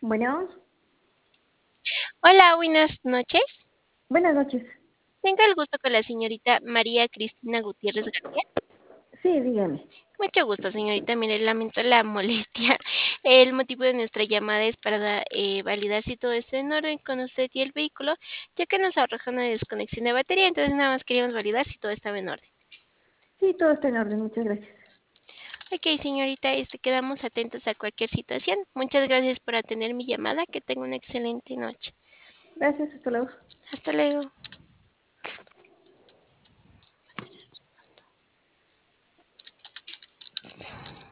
Bueno, Hola, buenas noches. buenas noches. Tengo el gusto con la señorita María Cristina Gutiérrez García. Sí, dígame. Mucho gusto, señorita. Mire, lamento la molestia. El motivo de nuestra llamada es para validar si todo está en orden con usted y el vehículo, ya que nos arroja una desconexión de batería, entonces nada más queríamos validar si todo estaba en orden. Sí, todo está en orden, muchas gracias. Ok, señorita, quedamos atentos a cualquier situación. Muchas gracias por atender mi llamada. Que tenga una excelente noche. Gracias, hasta luego. Hasta luego.